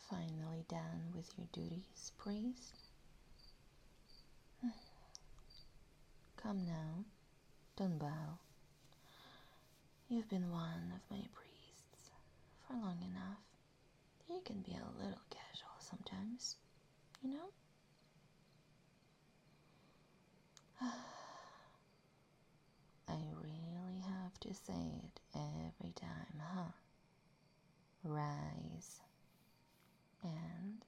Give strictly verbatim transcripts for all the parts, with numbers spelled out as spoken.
Finally done with your duties, priest? Come now, don't bow. You've been one of my priests for long enough. You can be a little casual sometimes, you know? I really have to say it every time, huh? Rise. And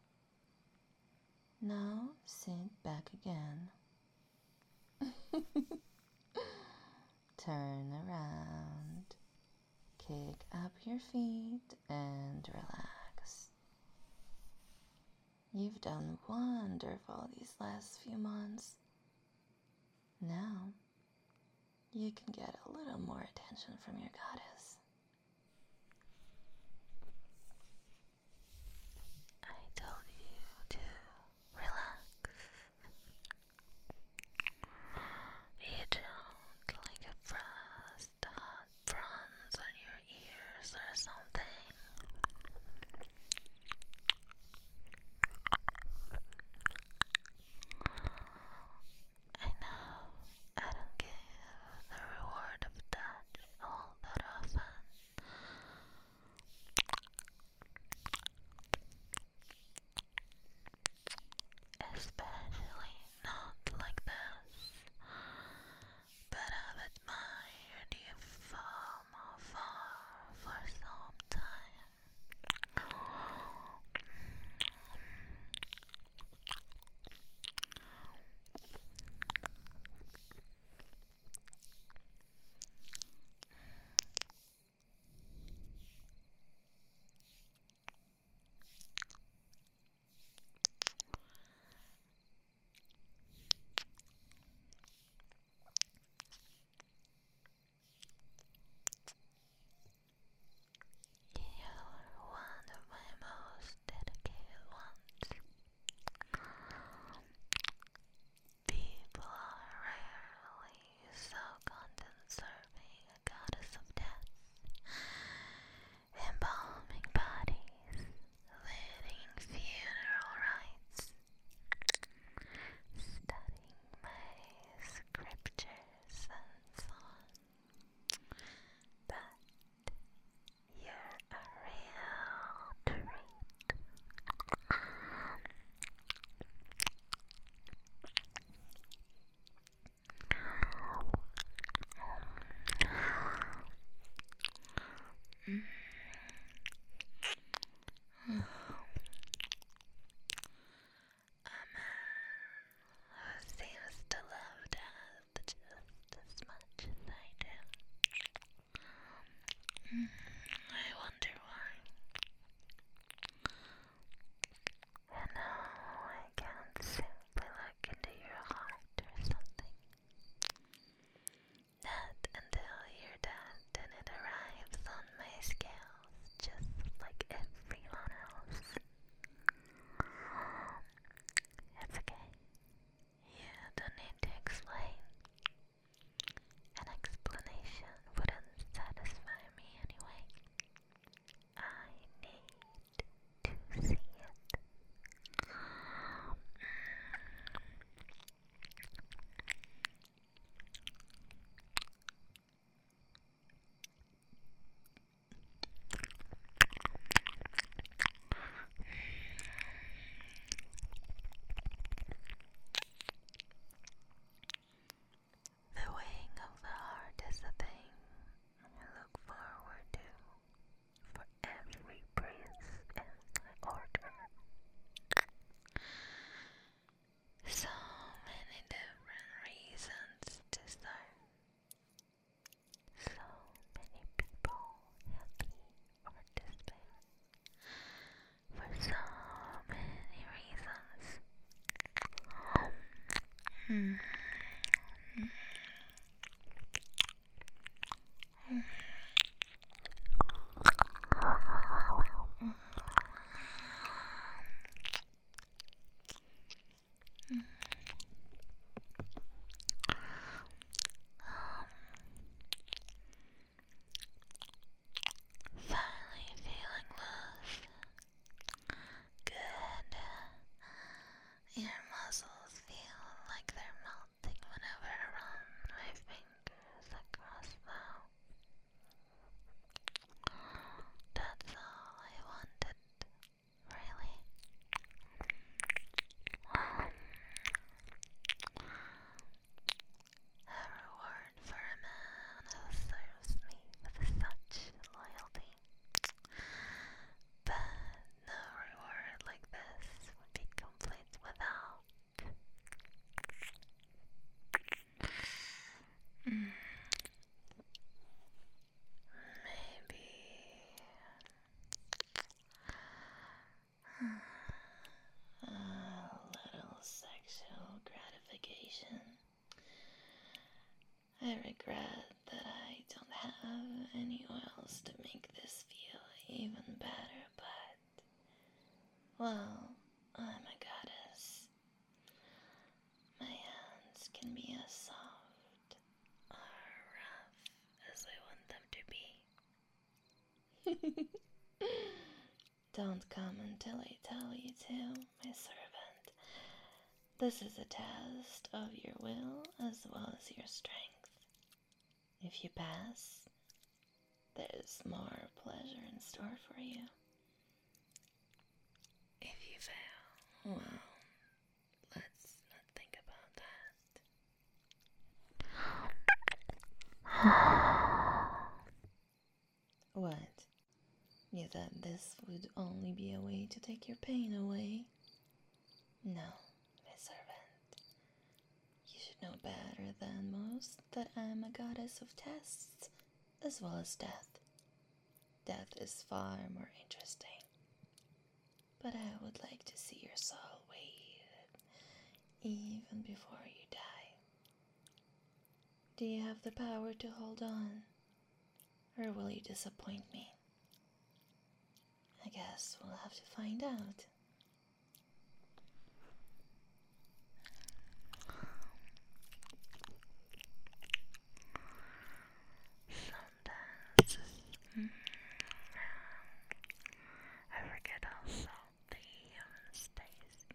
now sit back again. Turn around. Kick up your feet and relax. You've done wonderful these last few months. Now, you can get a little more attention from your goddess. I told you to relax. You don't like a frost, hot bronze on your ears or something. I know I don't give the reward of touch all that often. situation. I regret that I don't have any oils to make this feel even better, but, well, I'm a goddess. My hands can be as soft or rough as I want them to be. Don't come until I tell you to, my servant. This is a test of your will as well as your strength. If you pass, there's more pleasure in store for you. If you fail, well, let's not think about that. What? You thought this would only be a way to take your pain away? No, my servant. You should know better than most that I am a goddess of tests as well as death. Death is far more interesting. But I would like to see your soul weighted even before you die. Do you have the power to hold on? Or will you disappoint me? I guess we'll have to find out. Sometimes I forget how salty humans taste.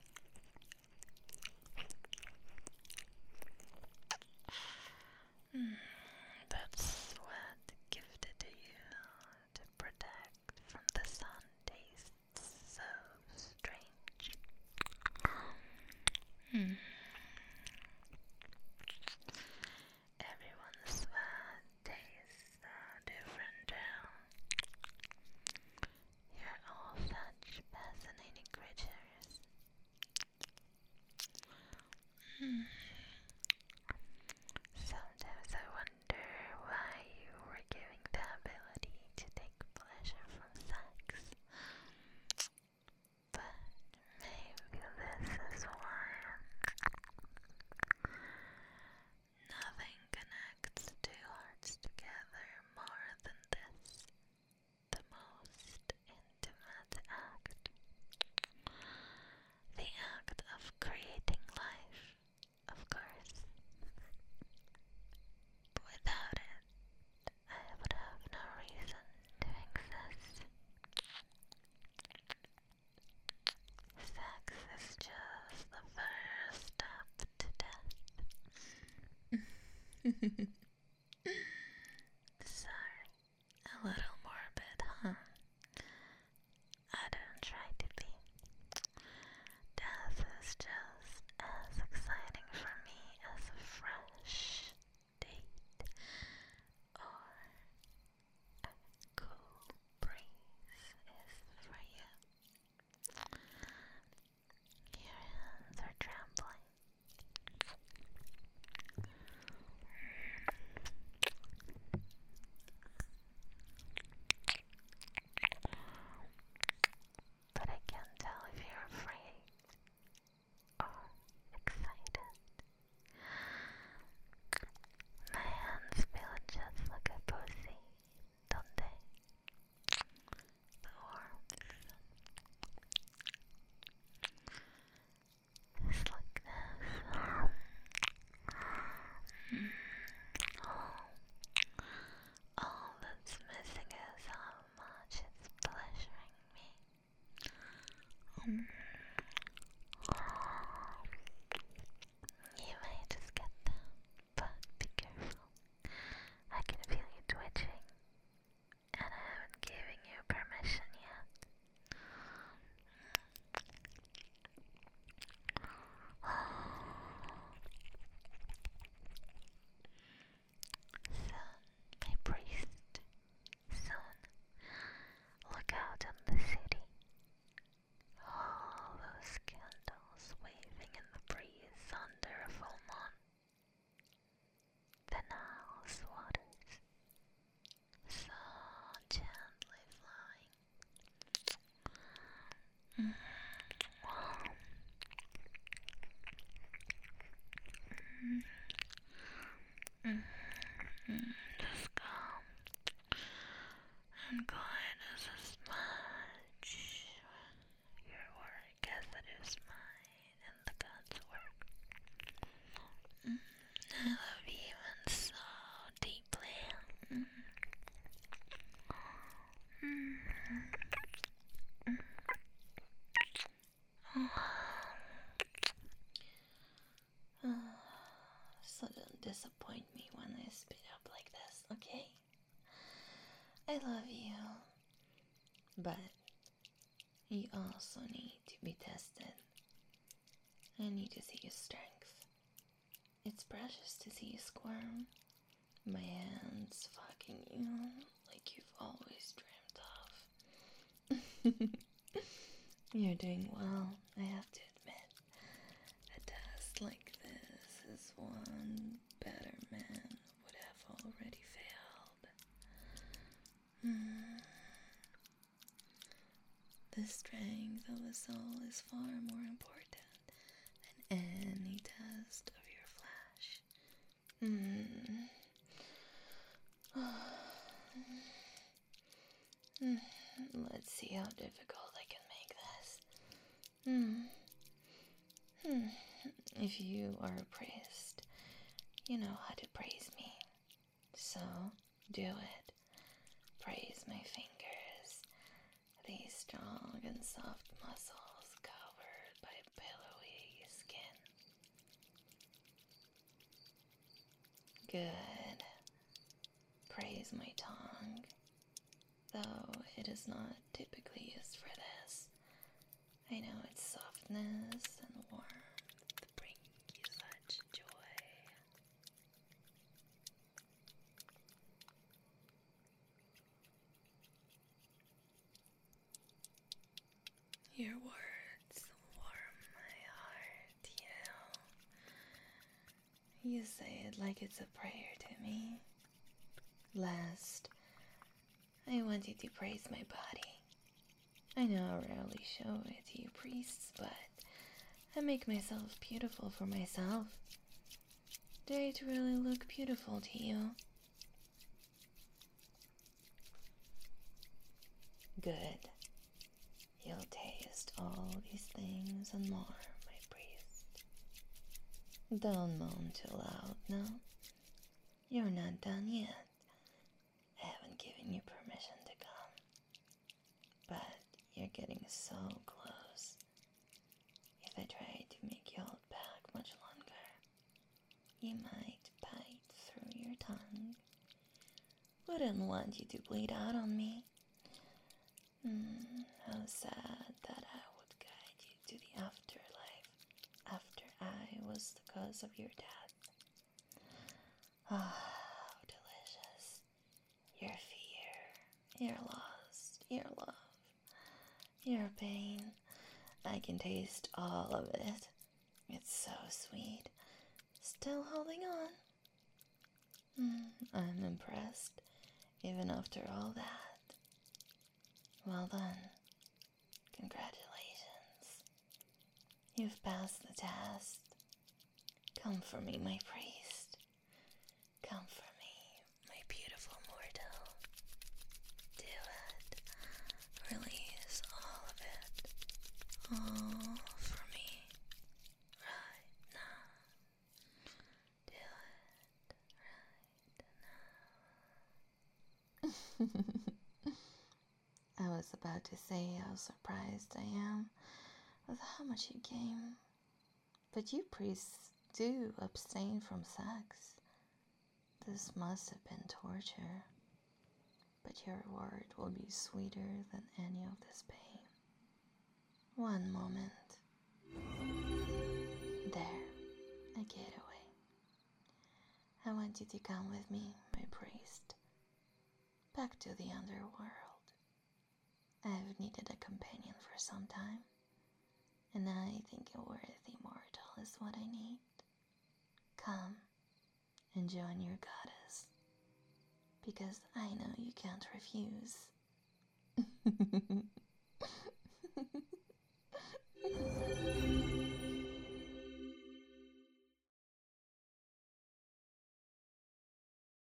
Mm, that's what gifted to you to protect from the sun tastes so strange. Hmm. Everyone's sweat tastes so different too. You're all such fascinating creatures. Hmm. Sometimes I wonder why you were given the ability to take pleasure from sex. But maybe this is why. Nothing connects two hearts together more than this, the most intimate act. The act of creating life, of course. Without it, I would have no reason to exist. Sex is just the first step to death. Sorry, a little morbid, huh? I don't try to be. Death is just as exciting for me as a fresh date or a cool breeze is for you. Your hands are trembling. But I can't tell if you're afraid or excited. My hands feel just like a pussy, don't they? The warmth is like this. All that's missing is how much it's pleasuring me. You may just get them, but be careful. I can feel you twitching, and I haven't given you permission yet. Son, my priest, son, look out on the city. All those candles waving in the breeze under a full moon. The Nile's waters, so gently flowing. Mm. Wow. Mm. But you also need to be tested. I need to see your strength. It's precious to see you squirm. My hands fucking you like you've always dreamt of. You're doing well, I have to admit. A test like this is one better man would have already failed. Hmm. The strength of a soul is far more important than any test of your flesh. Hmm. Hmm. Let's see how difficult I can make this. Hmm. Hmm. If you are a priest, you know how to praise me. So, do it. Praise my fingers, these strong and soft muscles covered by pillowy skin. Good. Praise my tongue, though it is not typically used for this. I know its softness and warmth bring you such joy. Your words warm my heart, you know. You say it like it's a prayer to me. Last, I want you to praise my body. I know I rarely show it to you priests, but I make myself beautiful for myself. Do it really look beautiful to you? Good. You'll taste all these things and more, my priest. Don't moan too loud, no? You're not done yet. I haven't given you permission to come. But you're getting so close. If I try to make you hold back much longer, you might bite through your tongue. Wouldn't want you to bleed out on me. Hmm, how sad that I would guide you to the afterlife after I was the cause of your death. Ah, how delicious. Your fear, your loss, your love, your pain. I can taste all of it. It's so sweet. Still holding on. Mm, I'm impressed, even after all that. Well done. Congratulations. You've passed the test. Come for me, my priest. Come for me, my beautiful mortal. Do it. Release all of it. All for me. Right now. Do it right now. I was about to say how surprised I am with how much you came. But you priests do abstain from sex. This must have been torture. But your reward will be sweeter than any of this pain. One moment. There, a getaway. I want you to come with me, my priest, back to the underworld. I've needed a companion for some time, and I think a worthy mortal is what I need. Come and join your goddess, because I know you can't refuse.